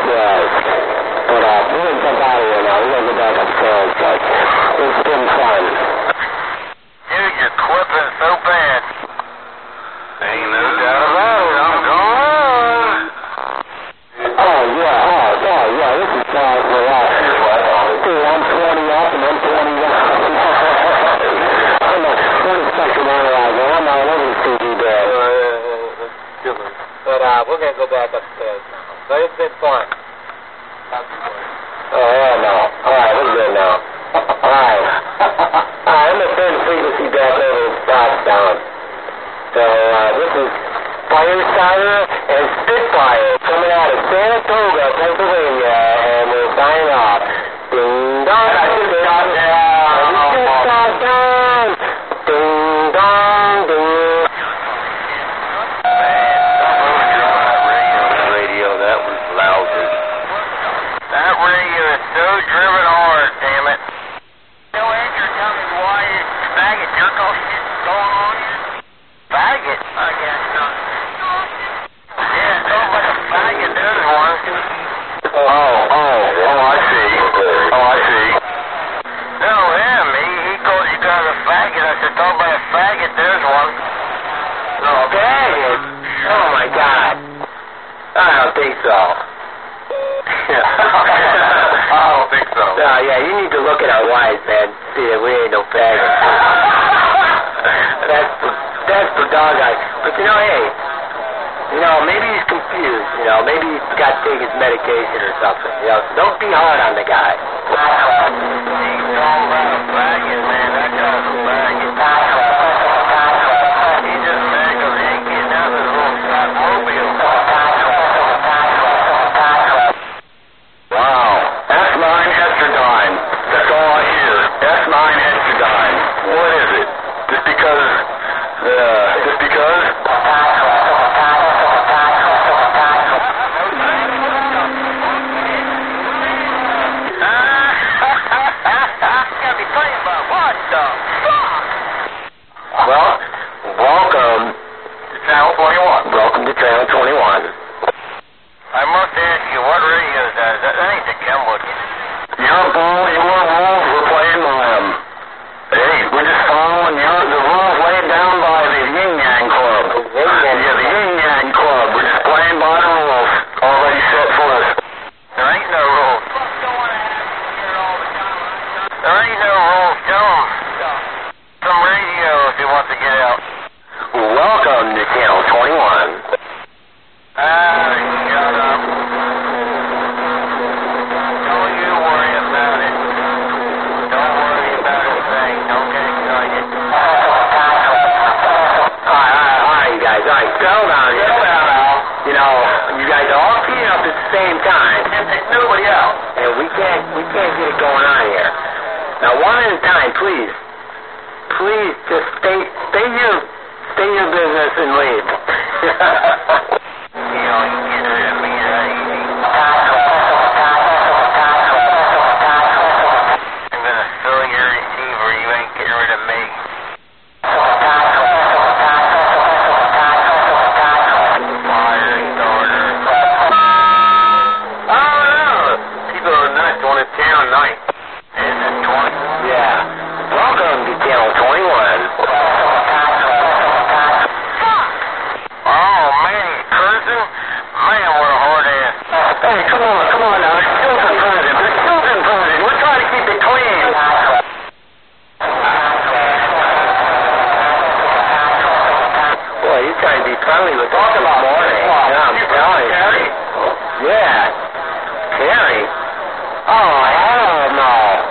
Yes. But we're going to jump out of here now. We're going to go back upstairs, but it's been fun. Dude, you're clipping so bad. Ain't no doubt about it. I'm gone. Oh, yeah. This is fun for us. Dude, I'm 20 up and I'm 20 down. I'm a 20-second analyzer. I'm all over the CD bed. But we're going to go back upstairs now. But it's been fun. Oh, hell no. Alright, we're good now. Alright. I'm going to turn the frequency back over and stop down. So, this is Firesider and Spitfire coming out of Saratoga, Pennsylvania, and we're signing off. Ding dong. Stop down. Ding dong. Ding. Radio, that was lousy. That radio is so driven hard, damn it. No answer, tell me why this faggot jerk off shit going on here. Faggot? I guess not. Yeah, it's all like a faggot, there's one. Oh, I see. No, him, he calls you guys a faggot. I said, talk about a faggot, there's one. Oh, faggot? Oh, my God. I don't think so. I don't think so. No, yeah, you need to look at our wives, man. See that we ain't no faggots. That's for dog eyes. But hey, maybe he's confused. Maybe he's got to take his medication or something. So don't be hard on the guy. He's all about a faggot, man. That guy's a faggot. He's just mad because he ain't getting out of his little Scotmobile. Wow. S9 Estradiol. That's all I hear. S9 Estradiol. What is it? Just because? Gotta be playing about what the fuck? Well, welcome To Channel 21. Welcome to Channel 21. I must ask you, what radio is that? That ain't the Kenwood. Your ball, your rules, we're playing by them. Hey, we're just following the rules laid down by the Yin Yang Club. Yeah, the Yin Yang Club. We're just playing by the rules already set for us. There ain't no rules. There ain't no rules. Tell him. Some radio if he wants to get out. Welcome to Channel 21. Shut up. Don't you worry about it. Don't worry about a thing. Don't get excited. Alright, you guys. Alright, settle down here. You guys are all keying up at the same time. Can't take nobody out. And we can't get it going on here. Now, one at a time, please. Please, just stay your business and leave. You get rid of me that easy. I'm gonna fill your receiver. You ain't getting rid of me. Fire starter. Oh, no. People are nuts on a town night. Is it 20? Yeah. Welcome to Channel 21. Oh, man, he's cursing? Man, what a hard ass. Hey, come on now. There's children present. We're trying to keep it clean. Boy, you're trying to be friendly with us this morning. Yeah, I'm telling you. Terry? Yeah. Terry? Oh, hell no.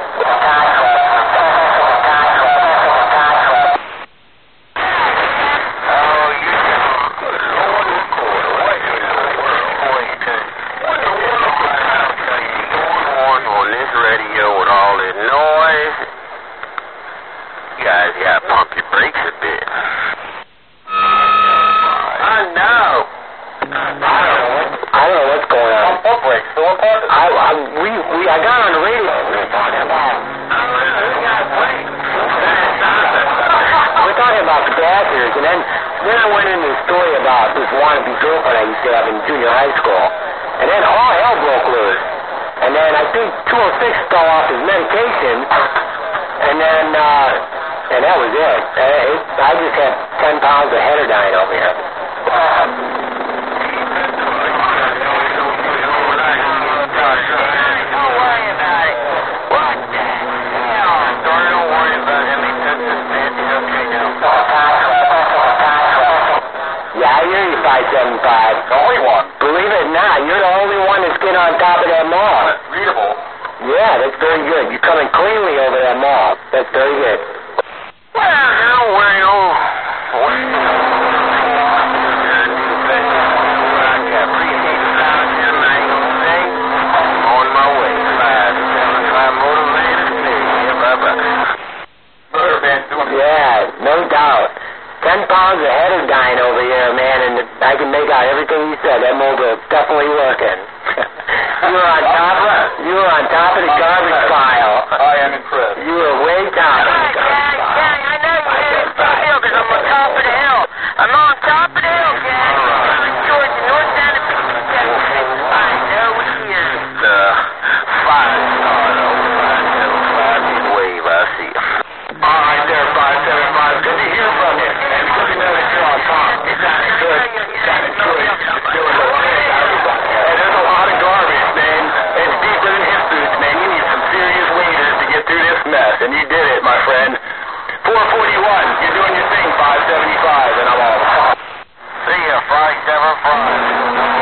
Oh, you good Lord, what in the world? Boy, what the world? I'll tell you, going on this radio with all this noise, you guys gotta pump your brakes a bit. I know. I don't know what's going on. Pump brakes, so what part of I got on the radio. We're talking about the Dashers, and then I went into the story about this wannabe girlfriend I used to have in junior high school. And then all hell broke think 206 fell off his medication, and then, and that was it. I just had 10 pounds of heterodyne over here. Yeah, I hear you, 575. The only one. Believe it or not, you're the only one that's getting on top of that mall. Readable. Yeah, that's very good. You're coming cleanly over that mall. That's very good. On my way. 575 motivated me. Yeah, no doubt. 10 pounds of heterodyne over here, man, and I can make out everything you said. That mobile's definitely working. You were on top of the garbage pile. I am impressed. You were way top of the garbage pile. I know you did it because I'm on top of the hill. I'm on top of the hill, Gang. I'm in Georgia, north side of I know here. 5-star, 575, big wave, I see you. All right there, 575. Good to hear from you. And good to know that you're on top. It sounded good. It sounded good. Hey, there's a lot of garbage, man. It's deeper than hip boots, man. You need some serious waders to get through this mess, and you did it, my friend. 441, you're doing your thing, 575, and I'm all. See ya, 575.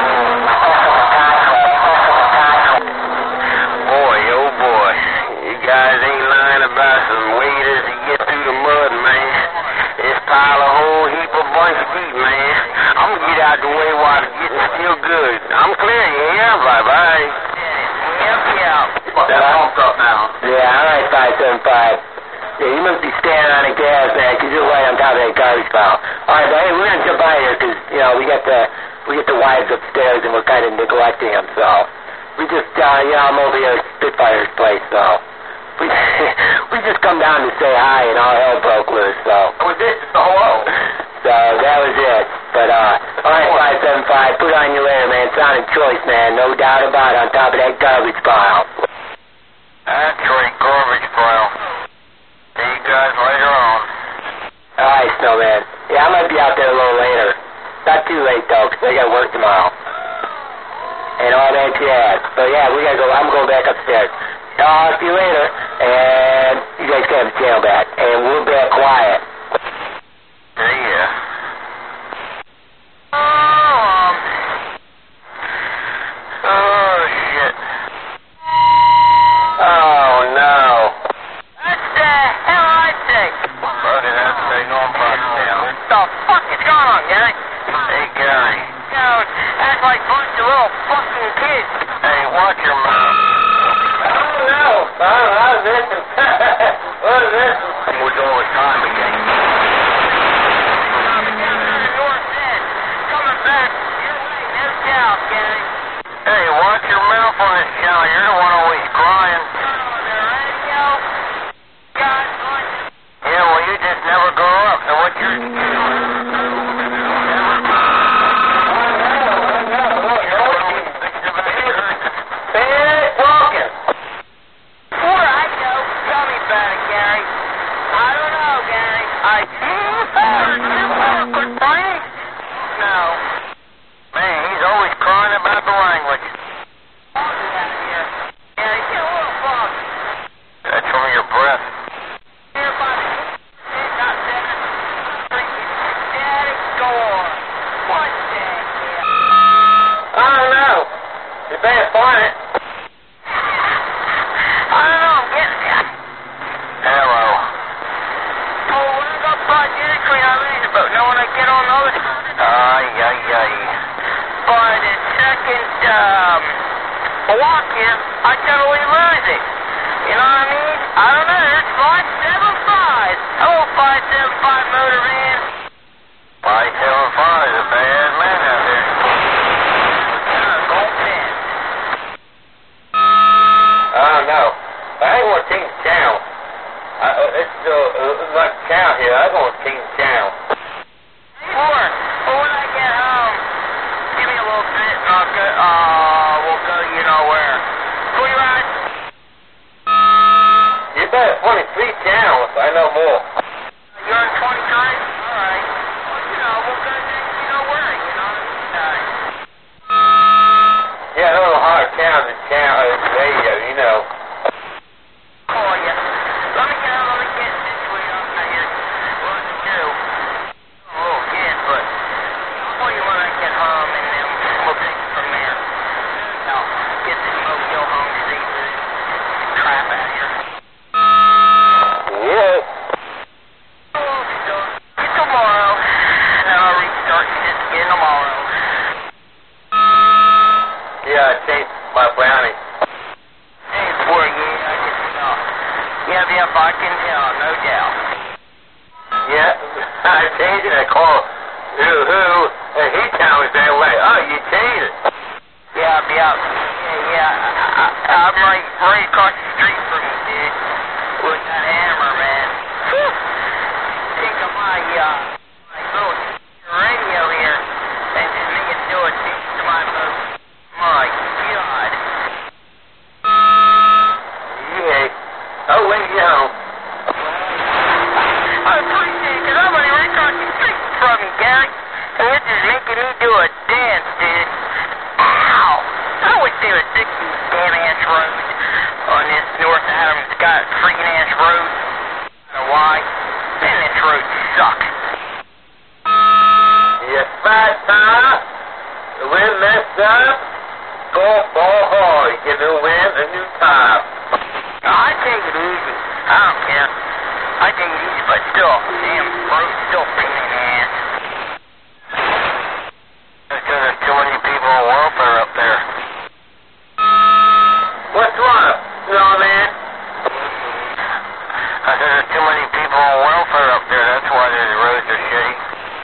Boy, oh boy, you guys ain't lying about some waders to get through the mud, man. This pile a whole heap of bunch deep, man. I'm gonna get out the way while it's getting still good. I'm clear, yeah? Bye-bye. Yep. That pumped up now. Yeah, all right, 575. Yeah, you must be standing on the gas, man, because you're right on top of that garbage pile. All right, but hey, we're going to jump out of here because, you know, we got the wives upstairs and we're kind of neglecting them, so. We just, I'm over here at Spitfire's place, so. We just come down to say hi and all hell broke loose, so. That was it, just a hello. So, that was it. But, all right, 575, put on your layer, man. Sounding choice, man. No doubt about it, on top of that garbage pile. That's right, garbage pile. See you guys later on. All right, Snowman. Yeah, I might be out there a little later. Not too late, though, because I got to work tomorrow. And all that jazz. But, yeah, I'm going back upstairs. Talk to you later, and you guys can have the channel back. And we'll be quiet. See ya. Oh, shit. Oh, no. What the hell I say? Buddy, that's the norm box now. What the fuck is going on, Gary? Hey, Gary. Yo, that's like a bunch of little fucking kids. Hey, watch your mouth. Oh, no. I was missing. What is this? We're all the time again. Coming back your way, no doubt, Gary. Hey, watch your mouth on this channel. You're the one always crying. Yeah, well, you just never grow up. So what you're walking. Where I go? Tell me about it, Gary. I don't know, Gary. No. Man, he's always crying about the language. Gary, get a little fog. That's from your breath. I don't know. You better find it. I don't know. I'm getting it. Hello. Oh, when I got practically I read about now when I get on those. Ay. By the second walk here, I totally lose it. You know what I mean? I don't know. It's 575. Hello, 575 motor van. 575 is a bad man out there. I don't know. I ain't want to change the channel. It's like a channel here. I want to change the channel. Sure. Well, when I get home, give me a little bit and I'll go, we'll go you know where. Will you ride? town, the radio, you know. Oh, yeah. Let me get situated on here. What to do. Oh, yeah, but I'll call you when I get home, and then we'll take it from there. I'll get this mojo home, see the crap out here. Yeah. Oh, so get tomorrow, and I'll restart shit again tomorrow. Yeah, I changed my brownie. Hey, boy, yeah, I can tell. Yep, I can tell, no doubt. Yeah, I changed it. I called who, and he told me that way. Oh, you changed it. Yeah. I'm right across the street from you, dude. With that hammer, man. Think of my little radio here, and just me and do it to my boat. My God. Yeah. Oh, wait, you know. I appreciate it, because I'm right across the street from you, Gary. And this is making me do a dance, dude. Ow! I wish they would fix these damn ass roads on this North Adams Scott freaking ass road. I don't know why. Man, this road sucks. Yes, right, Tyler. The wind messed up. Go ball hard. Give the wind a new tire. I take it easy. I don't care. I take it easy, but still, damn road's still freaking in the ass. Because there's too many people on welfare up there. What's wrong? You know, man? I said there's too many people on welfare up there. That's why the roads are shitty.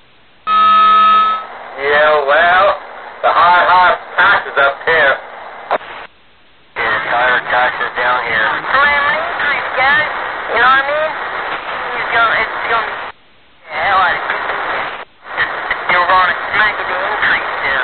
Yeah, well, the high taxes up here. Yeah, the higher taxes down here. Slam an increase, guys. You know what I mean? It's gonna hell out of it. They were gonna smack it the increase there.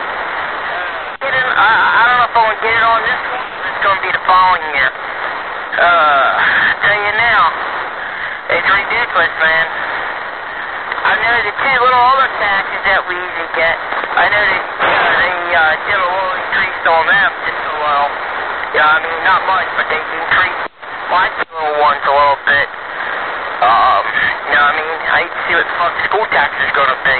I don't know if I want to get it on this one. It's gonna be the following year. Tell you now, it's ridiculous, man. I know the two little other taxes that we usually get. I know that they did a little increase on them just a little. Yeah, I mean not much, but they increased my two little ones a little bit. You know what I mean? I hate to see what the fuck school tax is gonna be.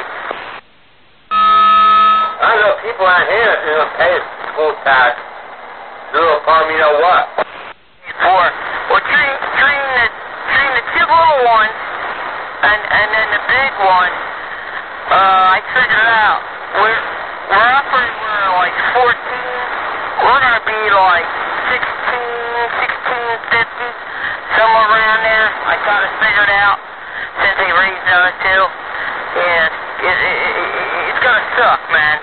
I know people out here that don't pay school tax. Do upon you know what? Well, treating the two little ones and then the big one, I figured it out. We're like 14. We're gonna be like 1650, somewhere around there. I got it figured out since they raised those two. Yeah, it's gonna suck, man.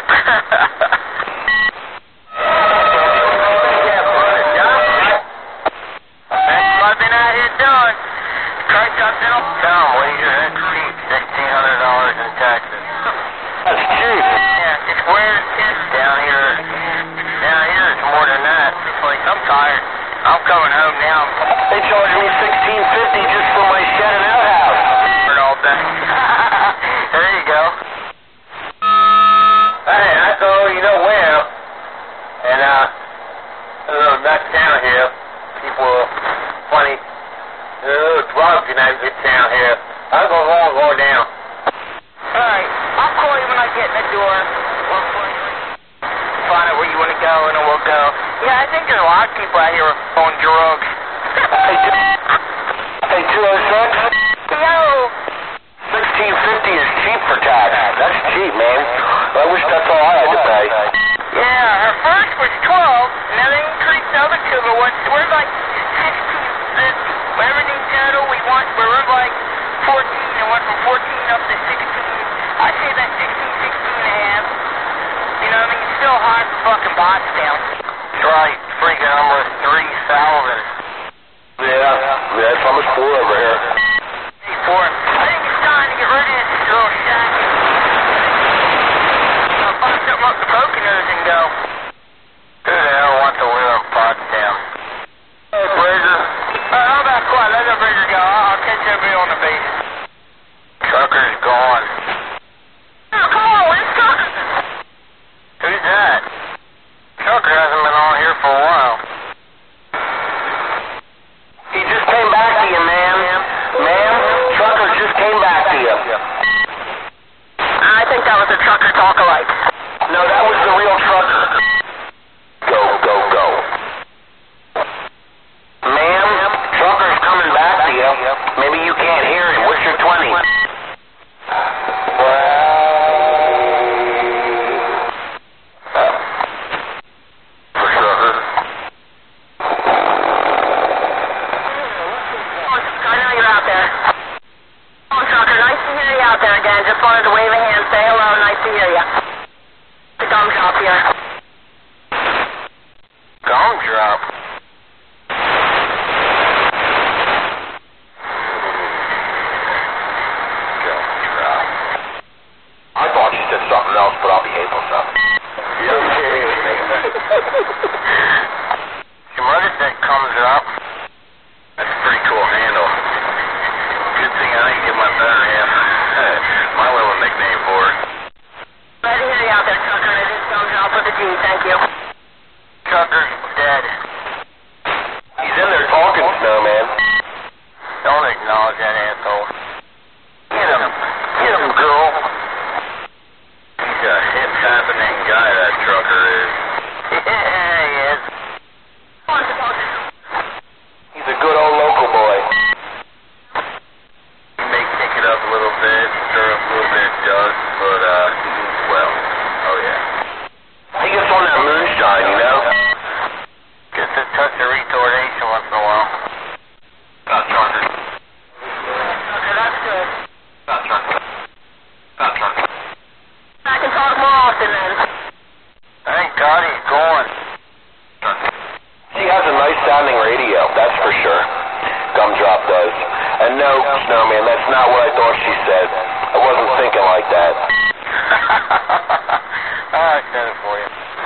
I've been out here doing. Christ, I've been up. Tom, what do you increase? $1,600 in taxes. That's cheap. Yeah, it's wear and tear. Down here it's more than that. It's like, I'm tired. I'm coming home now. They charged me $1,650 just for my shed and outhouse. All day. There you go. Hey, I go, you know where? And a little nut town here. People are funny. A little drugs in that good town here. I'll go home and go down. Alright, I'll call you when I get in the door. We'll find out where you want to go, and then we'll go. Yeah, I think there's a lot of people out here on drugs. Hey, 206? Yo! $1,650 is cheap for tax. That's cheap, man. I wish that's all I had to pay. Yeah, our first was 12, now they increased the other two, but we're like 1650. When everything total we're like 14, and went from 14 up to 16. I say that 16 and a half. You know what I mean? It's still high for fucking Botstown. That's right. Freaking almost 3,000. Yeah, that's almost 4 over here. Hey, 4. I think it's time to get rid of this little shack. I'll buy something up the Poconos and go. Who the hell wants to live in Pottstown? Hey, Bridger. How about quiet? Let the Bridger go. I'll catch everybody on the base. Trucker's gone. Oh, come on, where's Tucker? Who's that? for a while. He just came back to you, ma'am. Ma'am, trucker just came back to you. I think that was a trucker talk-alike. No, that was the real trucker. Go, go, go. Ma'am, trucker's coming back to you. Maybe you can't hear him. What's your 20? For trucker. I know you're out there. Oh, trucker, nice to hear you out there again. Just wanted to wave a hand, say hello, nice to hear you. The Gumdrop here. Gumdrop? Gumdrop. I thought you said something else, but I'll behave myself. Your mother said comes up. That's a pretty cool handle. Good thing I didn't get my better half. My little nickname for it. Glad to hear you out there, trucker. It is Gumdrop with a G, thank you. Trucker's dead. He's in there talking, Snowman. Don't acknowledge that asshole. Get him, girl. He's a hip-happening guy, that trucker is. Yeah, he is. He's a good old local boy. He may kick it up a little bit, stir up a little bit of dust, but he moves well. Oh, yeah. He gets on that moonshine, you know? Just a touch of retardation once in a while. Not trucker. Okay, that's good. Not trucker. Not trucker. I can talk more often then. Thank God he's gone. She has a nice sounding radio, that's for sure. Gumdrop does. And no, Snowman, that's not what I thought she said. I wasn't thinking like that. I said it for you.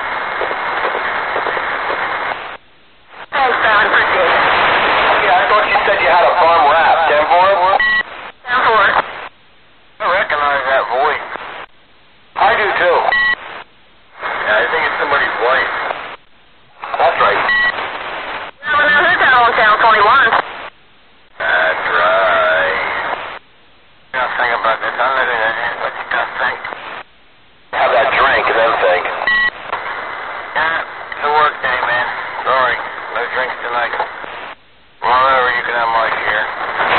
Thanks, man, appreciate it. Yeah, I thought you said you had a bum rap. 10-4? 10-4. I recognize that voice. I do too. Yeah, I think it's somebody's wife. That's right. Yeah, but now who's that on Town 21? That's right. You gotta think about this. I'm living in it. What you gotta think? Have that drink and then think. Yeah, it's a work day, man. Sorry. No drinks tonight. Whatever, you can have my share.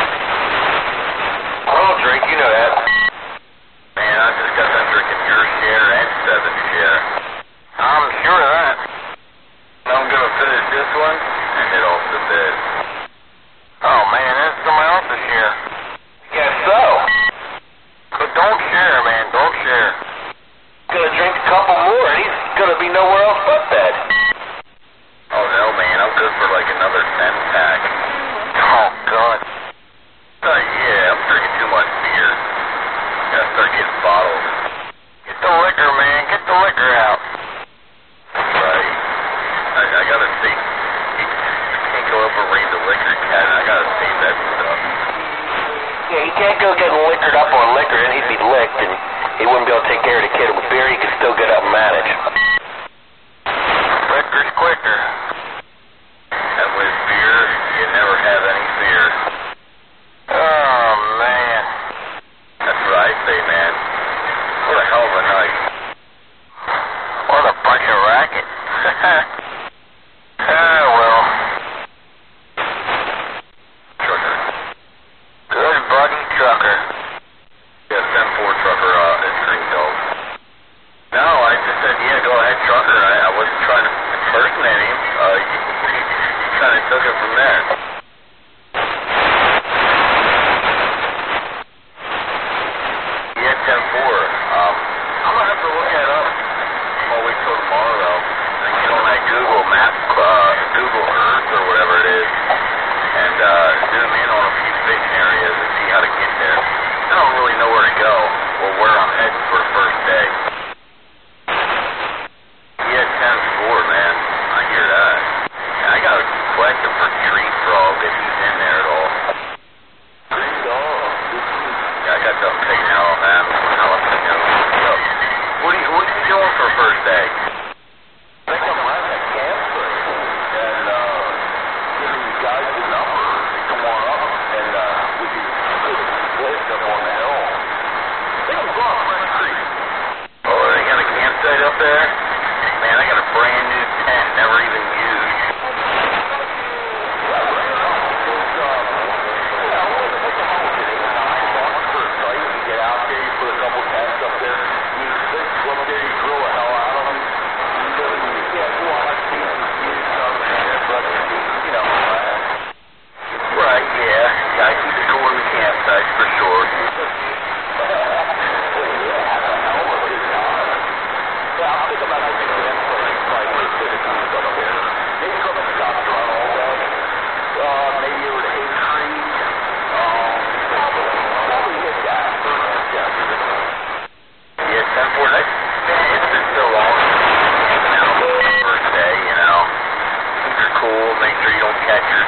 I don't drink, you know that. Man, I just got done drinking your share and 7 share. I'm sure of that. I'm gonna finish this one and head off to bed. Oh man, that's someone else's share. Guess so. But don't share, man. Don't share. Gonna drink a couple more and he's gonna be nowhere else but bed. Oh no, man. I'm good for like another 10-pack. Oh God. Yeah, I'm drinking too much beer. Gotta start getting bottles. Get the liquor, man. Get the liquor out. Right. I gotta see. You can't go up and raid the liquor cabinet. I gotta save that stuff. Yeah, he can't go getting liquored up on liquor and he'd be licked and he wouldn't be able to take care of the kid. With beer, he could still get up and manage. Liquor's quicker. And with beer, you never have any fear. Oh, man. That's what I say, man. What a hell of a night. What a bunch of racket. Well. Trucker. Good buddy, trucker. Yeah, 10-4 trucker, it's Green Dog. No, I just said, yeah, go ahead, trucker. I wasn't trying to impersonate him. You kind of took it from there. Yeah, 10-4. I'm going to have to look that up. I'm going to wait till tomorrow, though. And get on that Google Map, Google Earth or whatever it is, and zoom in on a few fishing areas and see how to get there. I don't really know where to go or where I'm heading for the first day. Yeah, 10-4, man. I hear that. And I got a question for tree frog.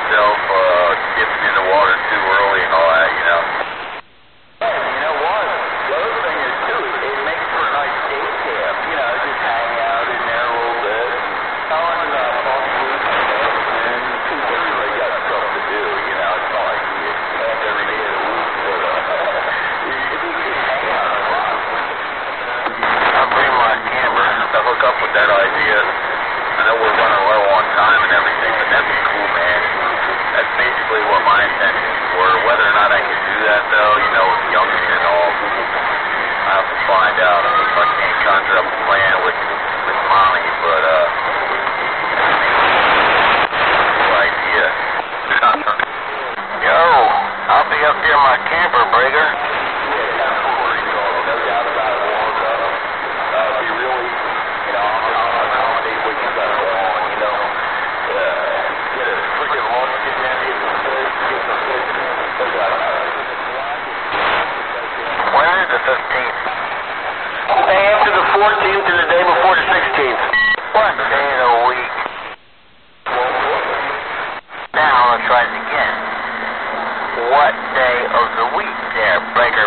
yourself dipping in the water too early and all that, you know. Yeah, you know what? The other thing is, too, it makes for a nice day camp. You know, just hang out in there a little bit. Telling fun food and everybody got stuff to do, you know. It's not like you camp every day of the week, but if you can hang out a lot. I'll bring my camera to hook up with that idea. I know we're running low on time and everything, but that'd be cool, man. That's basically what my intentions were. Whether or not I can do that, though, you know, with youngsters and all, I have to find out. If I can't conjure up a plan with Mommy, but, cool idea. Yo, I'll be up there in my camper, Breaker. No doubt about it. Be really, you know, accommodate what you got going on, you know. Get a freaking lunch in there, get some fish, no doubt about it. When is the 15th? The day after the 14th and the day before the 16th. What day of the week? Now, let's try it again. What day of the week there, Breaker?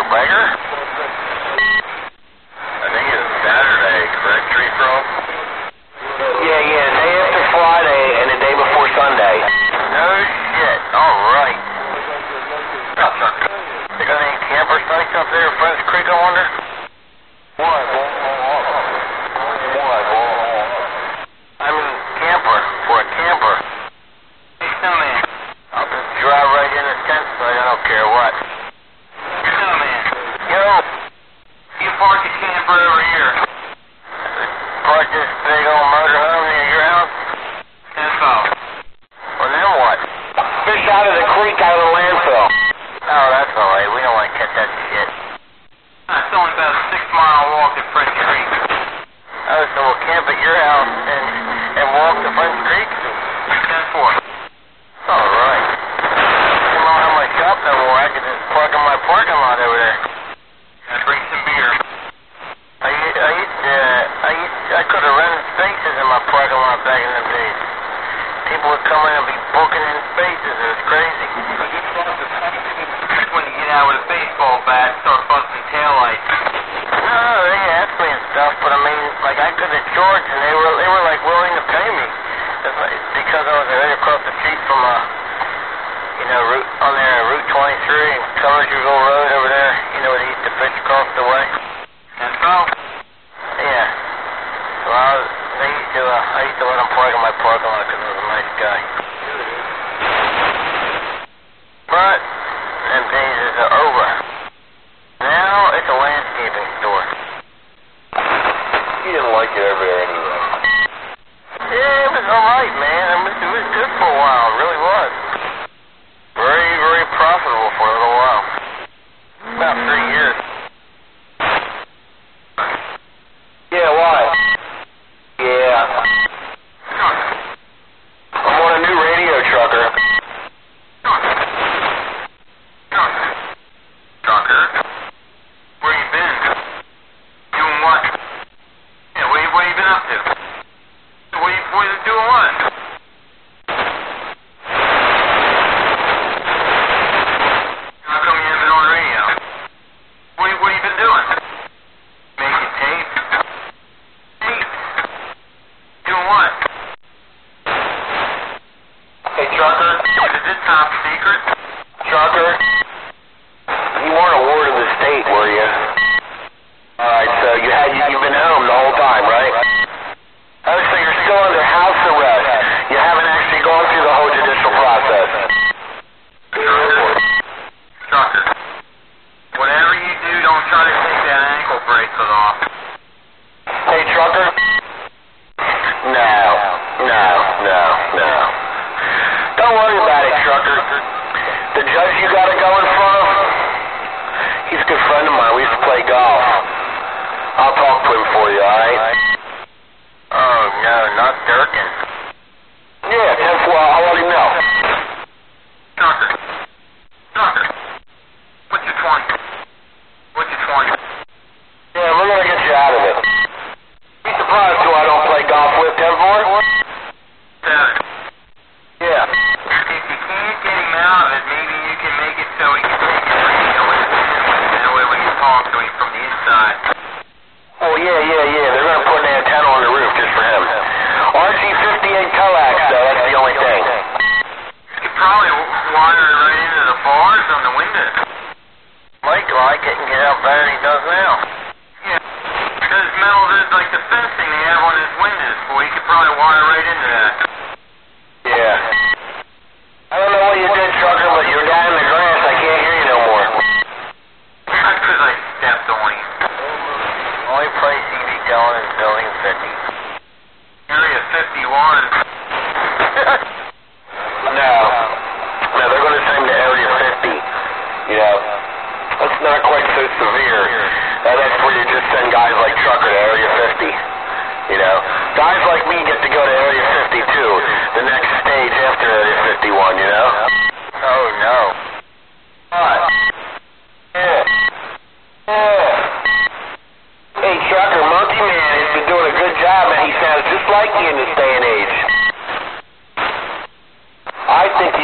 I think it's Saturday, correct, Tree Pro? Yeah, day after Friday and the day before Sunday. No shit, alright. They got any camper sites up there at Friends Creek, I wonder? I mean, camper, for a camper. Hey, snowman. I'll just drive right in the tent site, I don't care what. Snowman, Yo, you park your camper over here. park this big old motorhome near your house? Info. Well, then what? Fish out of the creek out of the landfill. Oh, that's alright, we don't want to catch that shit. It's only about a 6-mile walk to French Creek. Oh, so we'll camp at your house and walk to Friends Creek? 10-4. Alright. You don't have my shop no more, I can just park in my parking lot over there. Bring some beer. I could have rented spaces in my parking lot back in the days. People would come in and be booking in spaces, it was crazy. When you get out with a baseball bat, start busting taillights. No, they asked me and stuff, but I mean, like I could have charged and they were like willing to pay me. It's because I was right across the street from Route 23 and Cumbersville Road over there, you know, where they used to fish across the way. Info? Yeah. So I used to let him park in my parking lot because I was a nice guy. But them days are over. Now it's a landscaping store. You didn't like it over there anyway. Yeah, it was alright, man. It was good for a while. It really was. Very, very profitable for a little while. About 3 years. Yeah, why? Yeah. I'm on a new radio trucker. Trucker? Where you been? Doing what? Yeah, what you been up to? What you doing what? How come you haven't been on the radio? What you been doing? Making tape? Tape? Doing what? Hey, trucker. Is this top secret? Trucker. You weren't a ward of the state, were you? Alright, so you've been home the whole time, right? Oh, so you're still under house arrest. You haven't actually gone through the whole judicial process. Trucker. Whatever you do, don't try to take that ankle bracelet off. Hey, trucker. No. Don't worry about it, trucker. The judge you got to go in front of, he's a good friend of mine. We used to play golf. I'll talk to him for you, alright? Oh, no, not Durkin. Yeah, 10-4, I'll let him know. Trucker. What's your 20? What's your 20? Yeah, we're going to get you out of it. Be surprised who I don't play golf with, 10-4? 7. Yeah. If you can't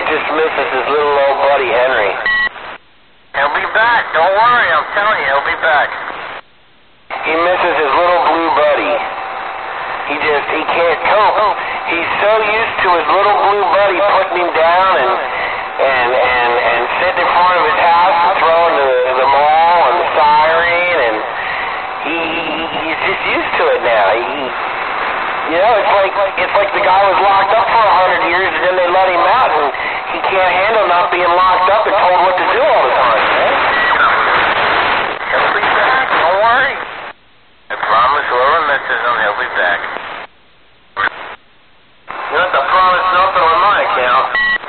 just misses his little old buddy Henry. He'll be back. Don't worry. I'm telling you, he'll be back. He misses his little blue buddy. He can't cope. He's so used to his little blue buddy putting him down and sitting in front of his house and throwing the maul and the siren, and he's just used to it now. It's like the guy was locked up for 100 years and then they let him out and he can't handle not being locked up and told what to do all the time, man. He'll be back. Don't worry. I promise whoever misses him, he'll be back. You don't have to promise nothing on my account.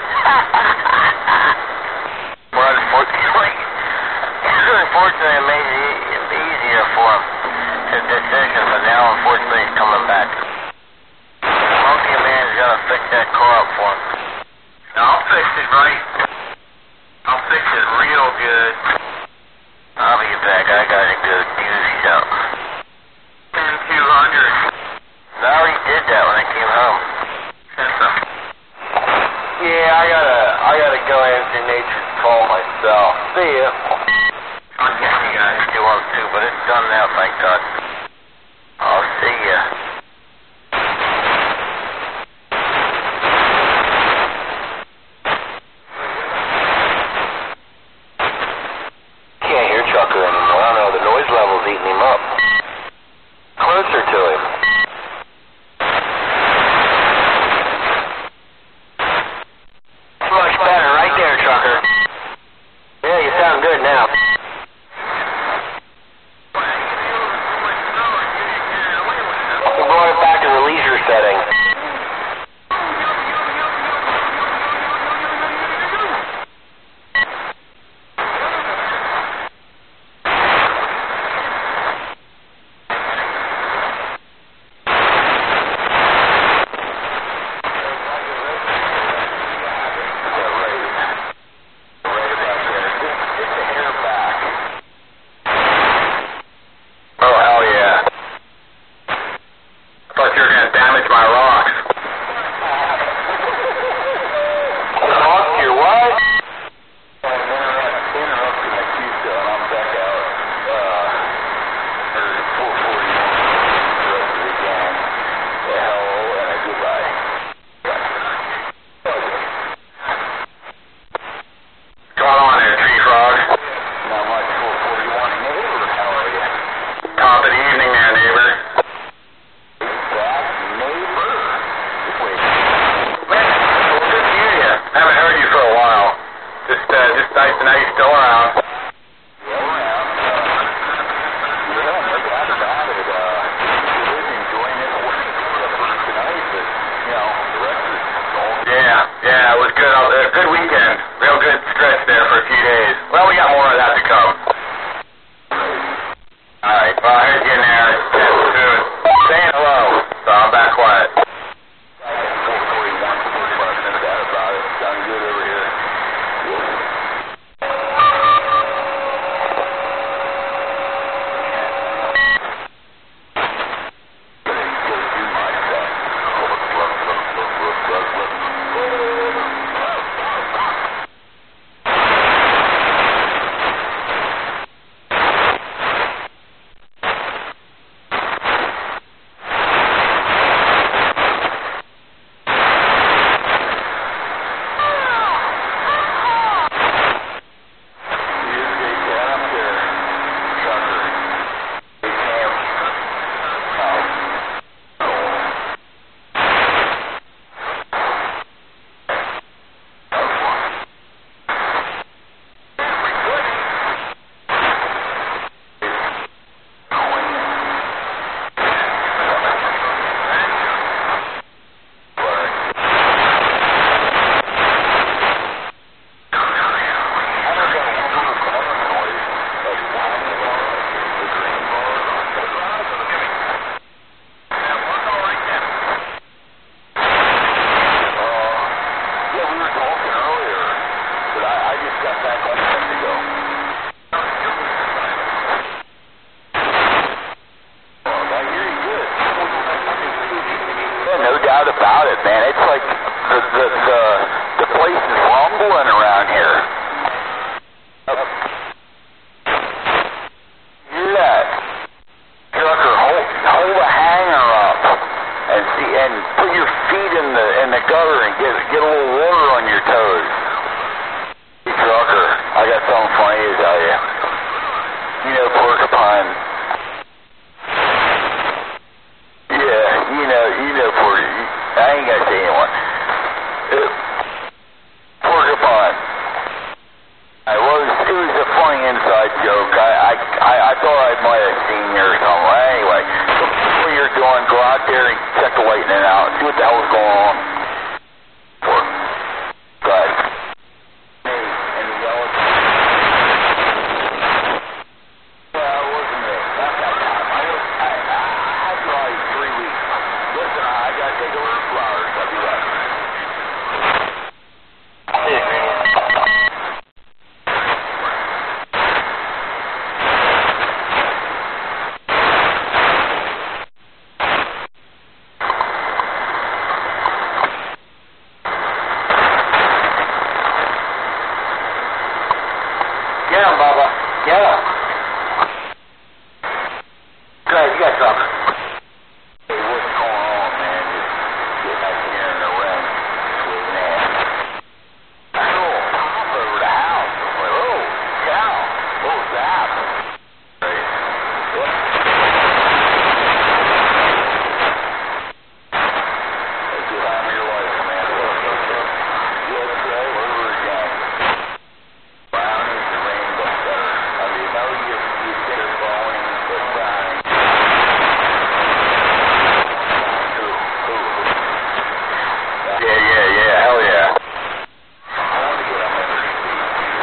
Well, unfortunately, it made it easier for him, his decision, but now unfortunately he's coming back. Monkey Man's gonna fix that car up for him. I'll fix it right. I'll fix it real good. I'll be back. I got a good news show. 10-200. I already did that when I came home. Yeah, I gotta go answer nature's call myself. See ya. I'll get you guys do one too, but it's done now, thank God. I'll see ya. Can't hear Chucker anymore. I don't know, the noise level's eating him up. Closer to him. Much better, right there, Chucker. Yeah, you sound good now. We brought it back to the leisure setting. Yeah, it was good. A good weekend. Real good stretch there for a few days. Well, we got more of that to come. All right. Well, I heard you in there. Soon. Saying hello. So I'm back quiet. 441, 45 minutes out about it. Sounding good over here. Get a little water on your toes. Hey, trucker, I got something funny to tell you. You know porcupine. Yeah, you know porcupine. I ain't got to say anyone. Porcupine. It was a funny inside joke. I thought I might have seen you or something. Anyway, so what you're doing, go out there and check the lightning out. See what the hell's going on. Good. Get him, Bubba. Get him. Good, you got trouble. Hey, what's going on, man? Just get back here in the ring. Sweet man. Cool. Hop over the house. Oh, cow. What was that? What? That's the time of your life, man. Yesterday, over again. Brown is the rainbow better. I mean, you know you get it going, but brown. Yeah, hell yeah. I want to get up on your feet,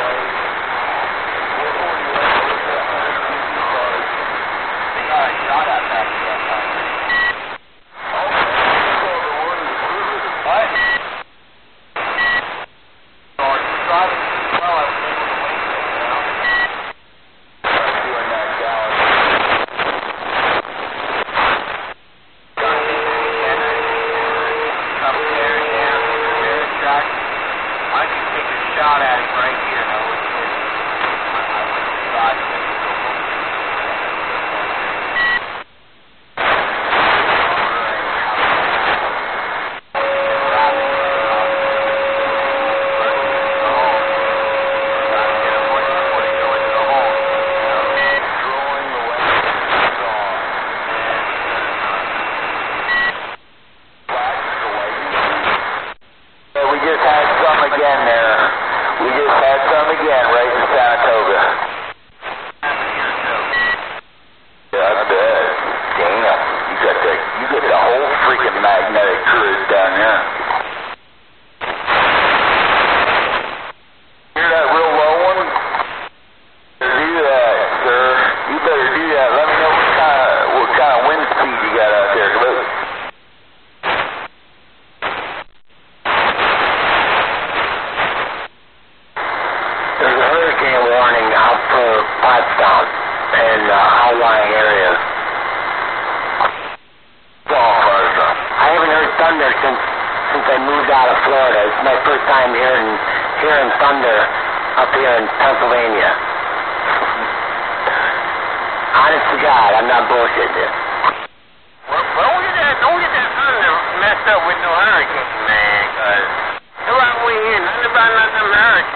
They got a shot at that time. What? So I was driving well, I was able to wait for it now. I'm doing that gallon. Up there, down, there, shot. I could take a shot at him right here, and I wouldn't hit him. I wouldn't decide to go home. We just had some again there. We just had some again right in Saratoga. Yeah, I bet. Damn, you got the whole freaking magnetic cruise down there. Hear that real low one? Better do that, sir. You better do that. Let me know what kind of wind speed you got out there. There's a hurricane warning out for Pottstown and outlying areas. I haven't heard thunder since I moved out of Florida. It's my first time hearing thunder up here in Pennsylvania. Honest to God, I'm not bullshitting you. Well, don't get that thunder messed up with